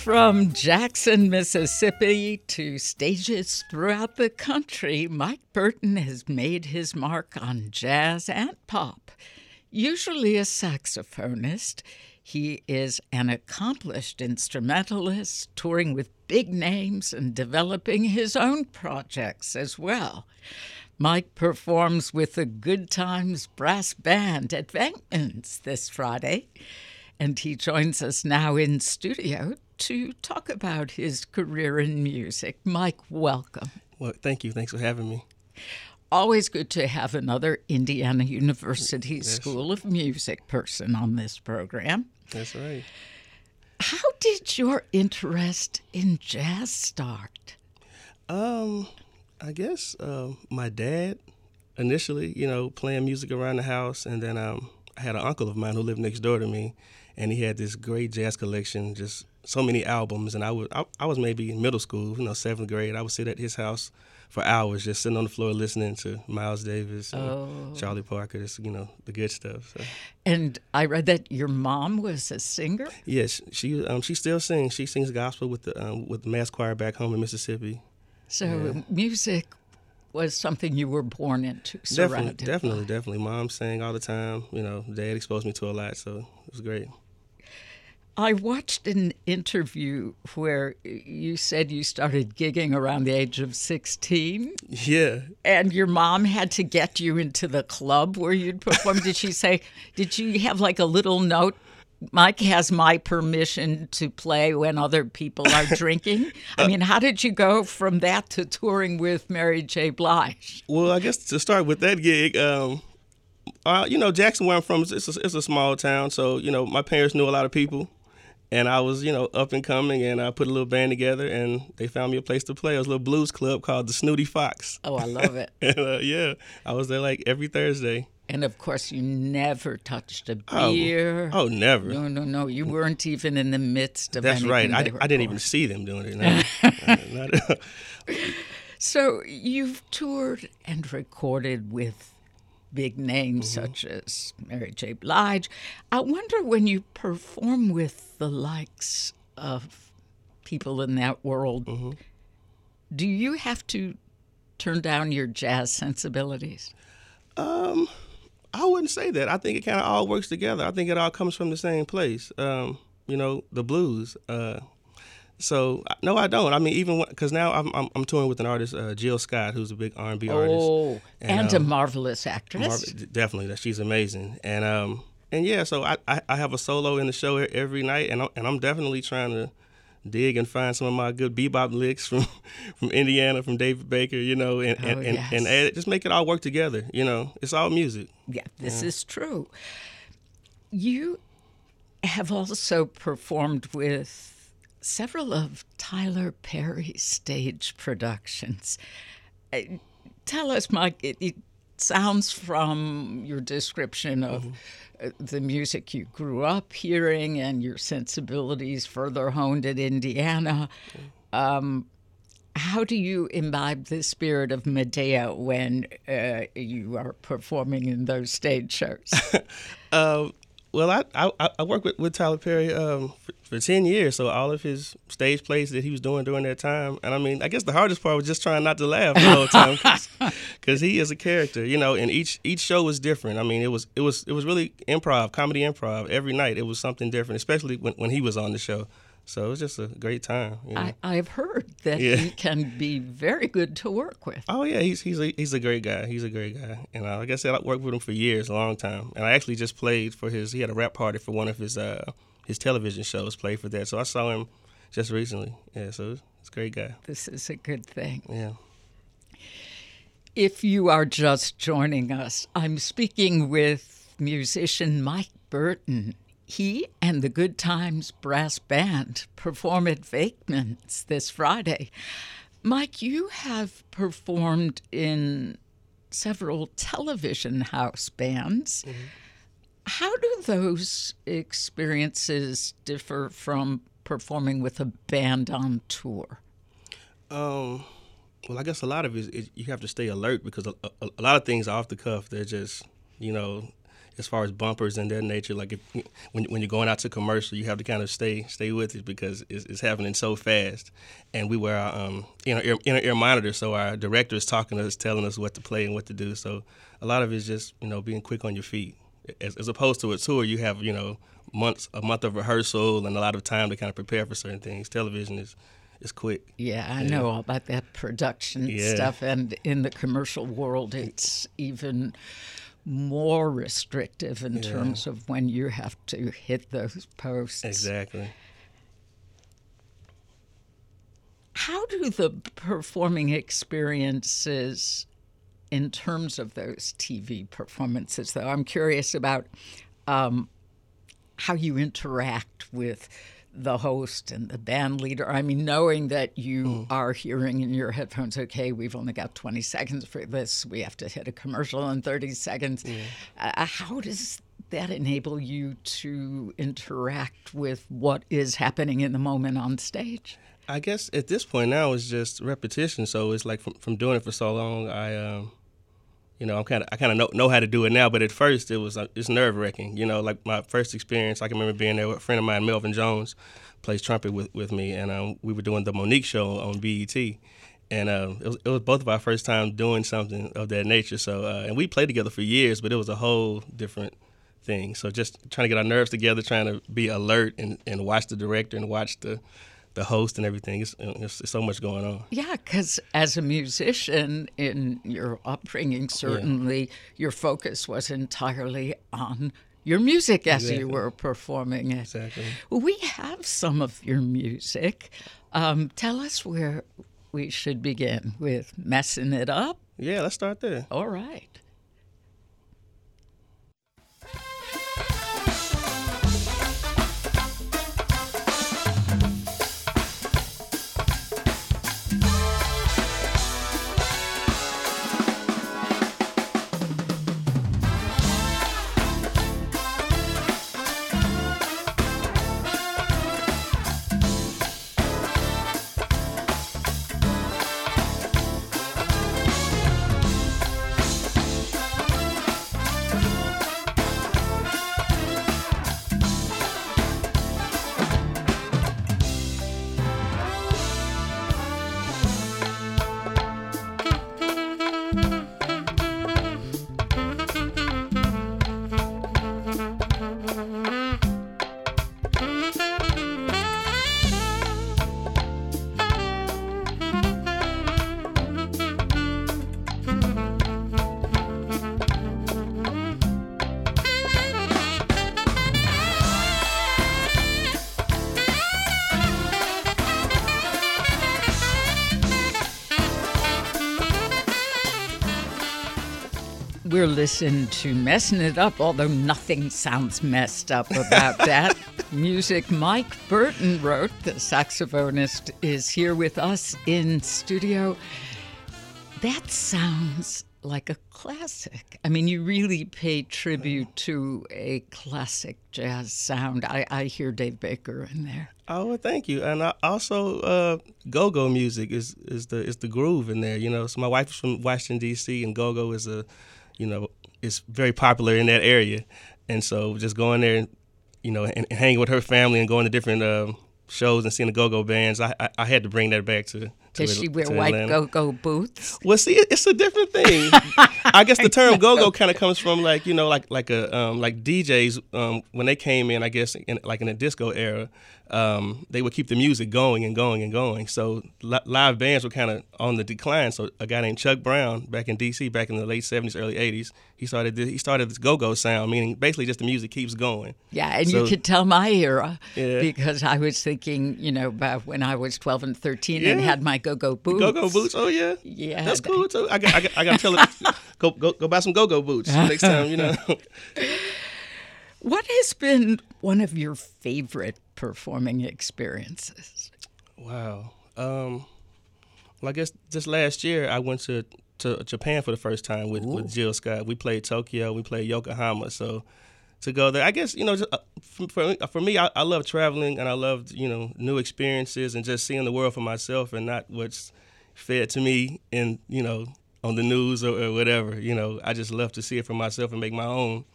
From Jackson, Mississippi to stages throughout the country, Mike Burton has made his mark on jazz and pop. Usually a saxophonist, he is an accomplished instrumentalist, touring with big names and developing his own projects as well. Mike performs with the Good Times Brass Band at Venkman's this Friday, and he joins us now in studio to talk about his career in music. Mike, welcome. Well, thank you. Thanks for having me. Always good to have another Indiana University School of Music person on this program. That's right. How did your interest in jazz start? I guess my dad initially, playing music around the house, and then I had an uncle of mine who lived next door to me, and he had this great jazz collection, just so many albums. And I was maybe in middle school, 7th grade. I would sit at his house for hours, just sitting on the floor listening to Miles Davis, and Charlie Parker, just, the good stuff. So. And I read that your mom was a singer? Yes, she still sings. She sings gospel with the mass choir back home in Mississippi. So music was something you were born into, surrounded Definitely. Mom sang all the time. Dad exposed me to a lot, so it was great. I watched an interview where you said you started gigging around the age of 16. Yeah. And your mom had to get you into the club where you'd perform. Did you have like a little note? Mike has my permission to play when other people are drinking. I mean, how did you go from that to touring with Mary J. Blige? Well, I guess to start with that gig, Jackson, where I'm from, it's a small town. So, my parents knew a lot of people. And I was, up and coming, and I put a little band together, and they found me a place to play. It was a little blues club called the Snooty Fox. Oh, I love it. And, I was there like every Thursday. And, of course, you never touched a beer. Oh, never. No. You weren't even in the midst of That's anything. That's right. I didn't even see them doing it. No. So you've toured and recorded with big names such as Mary J. Blige. I wonder, when you perform with the likes of people in that world, do you have to turn down your jazz sensibilities? I wouldn't say that. I think it kind of all works together. I think it all comes from the same place, the blues. So no, I don't. I mean, even because now I'm touring with an artist, Jill Scott, who's a big R&B artist. Oh, and a marvelous actress. Definitely, she's amazing. And yeah, so I have a solo in the show every night, and I'm definitely trying to dig and find some of my good bebop licks from Indiana, from David Baker, and add, just make it all work together. It's all music. Yeah, this is true. You have also performed with several of Tyler Perry's stage productions. Tell us, Mike, it sounds from your description of the music you grew up hearing and your sensibilities further honed at Indiana. How do you imbibe the spirit of Medea when you are performing in those stage shows? Well, I worked with Tyler Perry for 10 years, so all of his stage plays that he was doing during that time. And I mean, I guess the hardest part was just trying not to laugh the whole time, because he is a character, and each show was different. I mean, it was really comedy improv. Every night it was something different, especially when he was on the show. So it was just a great time. I've heard that he can be very good to work with. Oh yeah, he's a great guy. He's a great guy. And like I said, I worked with him for years, a long time. And I actually just played for he had a rap party for one of his television shows. Played for that, so I saw him just recently. Yeah, so it's a great guy. This is a good thing. Yeah. If you are just joining us, I'm speaking with musician Mike Burton. He and the Good Times Brass Band perform at Venkman's this Friday. Mike, you have performed in several television house bands. How do those experiences differ from performing with a band on tour? Well, I guess a lot of it you have to stay alert, because a lot of things are off the cuff. They're just, as far as bumpers and that nature. Like when you're going out to commercial, you have to kind of stay with it because it's happening so fast. And we wear our inner ear monitor, so our director is talking to us, telling us what to play and what to do. So a lot of it's just being quick on your feet. As opposed to a tour, you have a month of rehearsal and a lot of time to kind of prepare for certain things. Television is quick. Yeah, I know all about that production stuff, and in the commercial world, it's even more restrictive in terms of when you have to hit those posts. Exactly. How do the performing experiences in terms of those TV performances, though? I'm curious about how you interact with the host and the band leader. I mean, knowing that you are hearing in your headphones, okay, we've only got 20 seconds for this, we have to hit a commercial in 30 seconds. How does that enable you to interact with what is happening in the moment on stage? I guess at this point now it's just repetition. So it's like from doing it for so long, I kind of know how to do it now. But at first it's nerve wracking. Like my first experience, I can remember being there with a friend of mine, Melvin Jones, plays trumpet with me, and we were doing the Monique show on BET. And it was both of our first time doing something of that nature. So and we played together for years, but it was a whole different thing. So just trying to get our nerves together, trying to be alert and watch the director and watch the host and everything. It's so much going on. Yeah, because as a musician in your upbringing, certainly your focus was entirely on your music as you were performing it. Exactly. We have some of your music. Tell us where we should begin with Messing It Up. Yeah, let's start there. All right. We're listening to Messing It Up, although nothing sounds messed up about that. Music Mike Burton wrote. The saxophonist is here with us in studio. That sounds like a classic. I mean, you really pay tribute to a classic jazz sound. I hear Dave Baker in there. Oh, well, thank you. And also, go-go music is the groove in there. So my wife is from Washington, D.C., and go-go is is very popular in that area. And so just going there and hanging with her family and going to different shows and seeing the go-go bands, I had to bring that back to Does she wear white go-go boots? Well, see, it's a different thing. I guess the term go-go kind of comes from like DJs when they came in, I guess, in the disco era, they would keep the music going and going and going. So live bands were kind of on the decline. So a guy named Chuck Brown back in D.C. back in the late 70s, early 80s, he started this go-go sound, meaning basically just the music keeps going. Yeah, and you could tell my era because I was thinking, about when I was 12 and 13 and had my go-go boots. Go-go boots, oh yeah. Yeah. That's cool too. I got to tell her, go buy some go-go boots next time, What has been one of your favorite performing experiences? Wow. Well, I guess just last year I went to Japan for the first time with Jill Scott. We played Tokyo, we played Yokohama. So to go there, I guess, just, for me, I love traveling and I love, new experiences and just seeing the world for myself and not what's fed to me in, on the news or whatever. I just love to see it for myself and make my own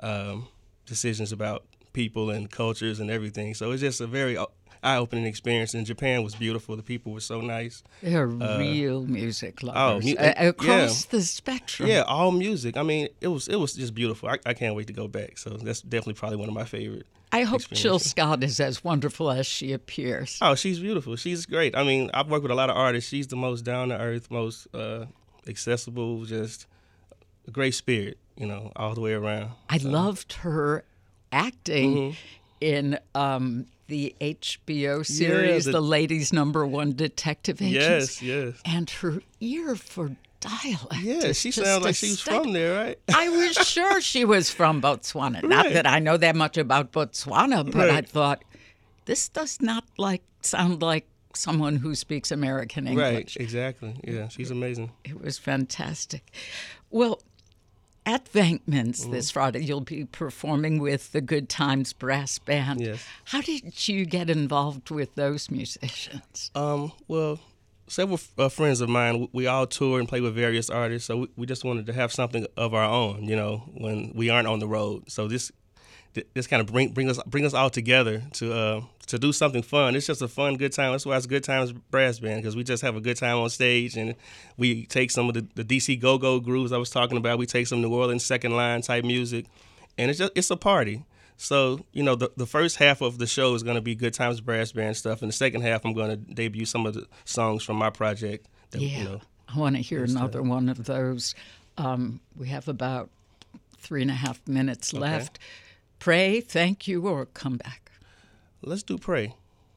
decisions about people and cultures and everything. So it's just a very eye-opening experience. And Japan was beautiful. The people were so nice. They're real music lovers yeah. across the spectrum. Yeah, all music. I mean, it was just beautiful. I can't wait to go back. So that's definitely probably one of my favorite. I hope Jill Scott is as wonderful as she appears. Oh, she's beautiful. She's great. I mean, I've worked with a lot of artists. She's the most down-to-earth, most accessible, just a great spirit, all the way around. I loved her acting in the HBO series, The Ladies' #1 Detective Agents. Yes. And her ear for dialect. Yeah, she sounds like she was from there, right? I was sure she was from Botswana. Right. Not that I know that much about Botswana, but I thought, this does not sound like someone who speaks American English. Right, exactly. Yeah, she's amazing. It was fantastic. Well, at Venkman's this Friday, you'll be performing with the Good Times Brass Band. Yes. How did you get involved with those musicians? Well, several friends of mine, we all tour and play with various artists, so we just wanted to have something of our own, when we aren't on the road. So this kind of bring us all together to do something fun. It's just a fun, good time. That's why it's Good Times Brass Band, because we just have a good time on stage, and we take some of the DC go-go grooves I was talking about. We take some New Orleans second line type music, and it's a party. So, the first half of the show is going to be Good Times Brass Band stuff, and the second half I'm going to debut some of the songs from my project. I want to hear another one of those. We have about 3.5 minutes left. Pray, thank you, or come back. Let's do Pray.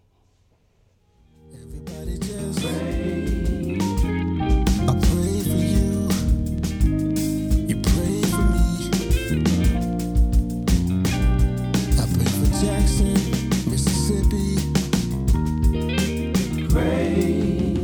Everybody just pray. I pray for you. You pray for me. I pray for Jackson, Mississippi. Pray.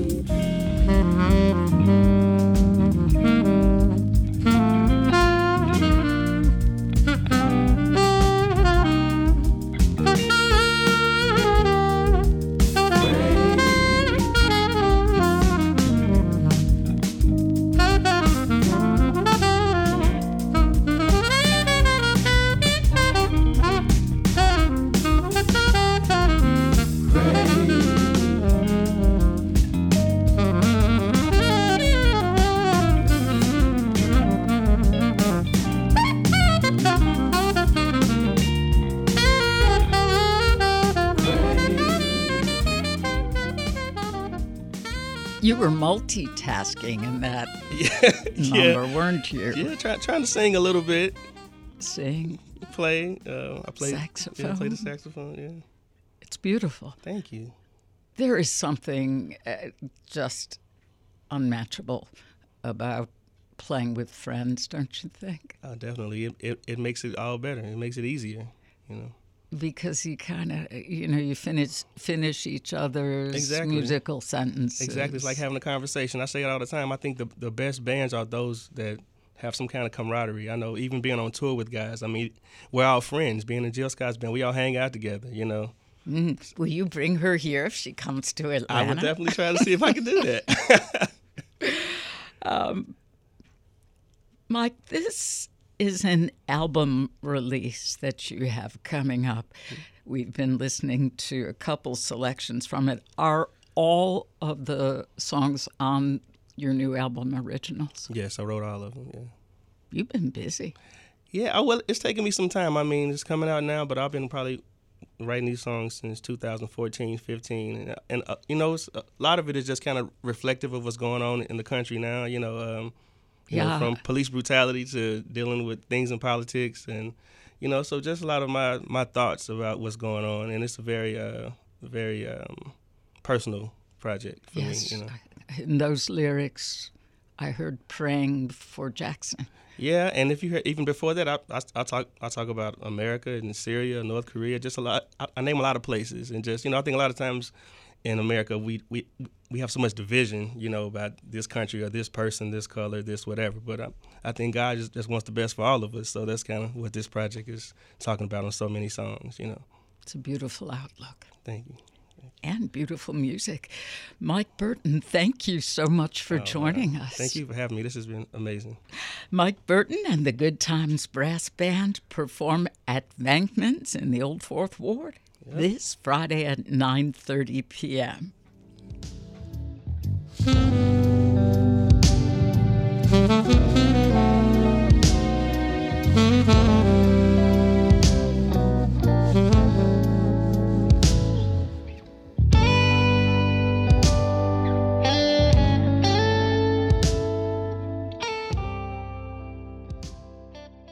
You were multitasking in that number, weren't you? Yeah, trying to sing a little bit. Sing. Play. I play saxophone. Yeah, I play the saxophone. Yeah. It's beautiful. Thank you. There is something just unmatchable about playing with friends, don't you think? Definitely. It makes it all better. It makes it easier. Because you kind of, you finish each other's musical sentences. Exactly. It's like having a conversation. I say it all the time. I think the best bands are those that have some kind of camaraderie. I know even being on tour with guys, I mean, we're all friends. Being in Jill Scott's band, we all hang out together, Will you bring her here if she comes to Atlanta? I would definitely try to see if I can do that. Mike, this is an album release that you have coming up. We've been listening to a couple selections from it. Are all of the songs on your new album originals? Yes, I wrote all of them, yeah. You've been busy. Yeah, well, it's taken me some time. I mean, it's coming out now, but I've been probably writing these songs since 2014, 15. And it's, a lot of it is just kind of reflective of what's going on in the country now, from police brutality to dealing with things in politics, and so just a lot of my thoughts about what's going on, and it's a very personal project for me. In those lyrics, I heard praying for Jackson. Yeah, and if you heard, even before that, I talk about America and Syria, North Korea, just a lot. I name a lot of places, and just I think a lot of times in America we have so much division, about this country or this person, this color, this whatever. But I think God just wants the best for all of us. So that's kind of what this project is talking about on so many songs. It's a beautiful outlook. Thank you. and beautiful music. Mike Burton, thank you so much for joining us. Thank you for having me. This has been amazing. Mike Burton and the Good Times Brass Band perform at Vankman's in the Old Fourth Ward this Friday at 9:30 p.m.